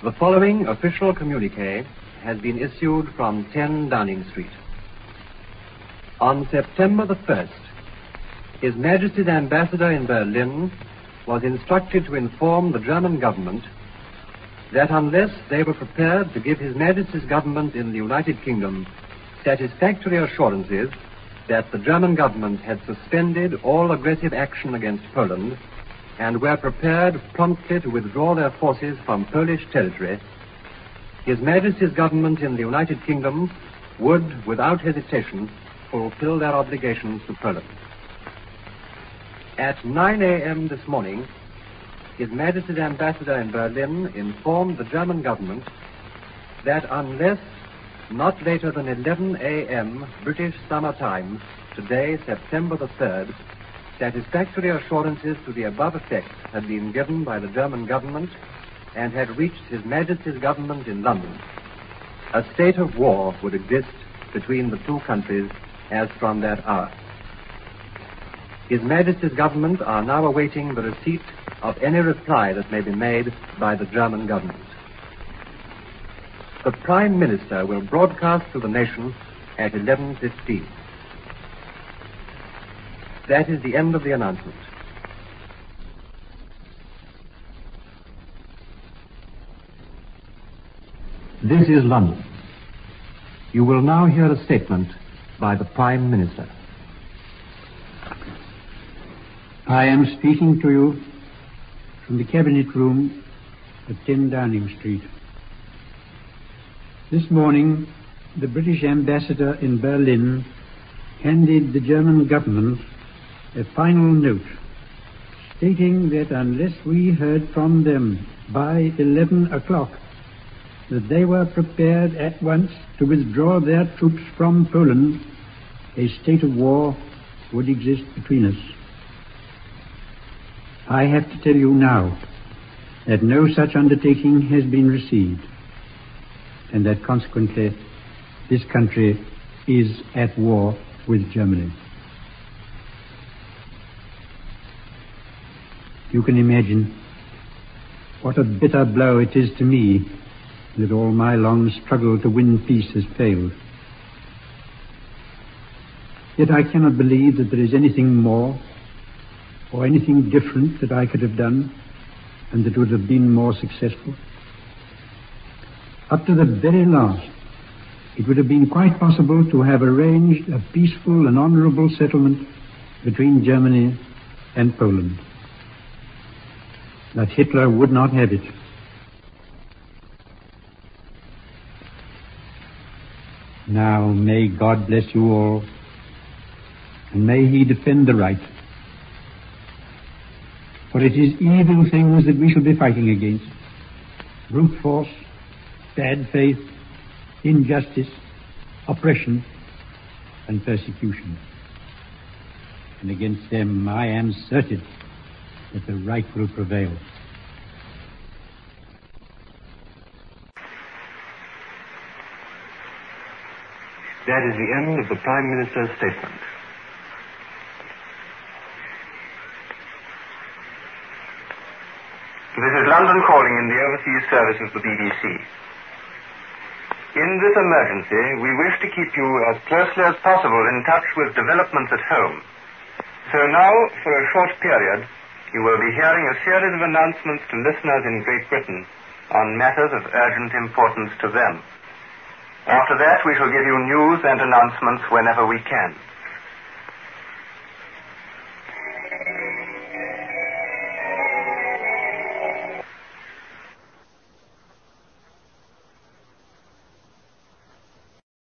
The following official communique has been issued from 10 Downing Street. On September the 1st, His Majesty's ambassador in Berlin was instructed to inform the German government that unless they were prepared to give His Majesty's government in the United Kingdom satisfactory assurances that the German government had suspended all aggressive action against Poland and were prepared promptly to withdraw their forces from Polish territory, His Majesty's government in the United Kingdom would, without hesitation, fulfill their obligations to Poland. At 9 a.m. this morning, His Majesty's ambassador in Berlin informed the German government that unless not later than 11 a.m. British Summer Time, today, September the 3rd, satisfactory assurances to the above effect had been given by the German government and had reached His Majesty's government in London, a state of war would exist between the two countries as from that hour. His Majesty's government are now awaiting the receipt of any reply that may be made by the German government. The Prime Minister will broadcast to the nation at 11:15. That is the end of the announcement. This is London. You will now hear a statement by the Prime Minister. I am speaking to you from the Cabinet Room at 10 Downing Street. This morning, the British ambassador in Berlin handed the German government a final note stating that unless we heard from them by 11 o'clock that they were prepared at once to withdraw their troops from Poland, a state of war would exist between us. I have to tell you now that no such undertaking has been received, and that consequently this country is at war with Germany. You can imagine what a bitter blow it is to me that all my long struggle to win peace has failed. Yet I cannot believe that there is anything more or anything different that I could have done and that would have been more successful. Up to the very last, it would have been quite possible to have arranged a peaceful and honorable settlement between Germany and Poland. But Hitler would not have it. Now may God bless you all, and may He defend the right. For it is evil things that we shall be fighting against: brute force, bad faith, injustice, oppression, and persecution. And against them I am certain that the right will prevail. That is the end of the Prime Minister's statement. This is London calling in the overseas service of the BBC. In this emergency, we wish to keep you as closely as possible in touch with developments at home. So now, for a short period, you will be hearing a series of announcements to listeners in Great Britain on matters of urgent importance to them. After that, we shall give you news and announcements whenever we can.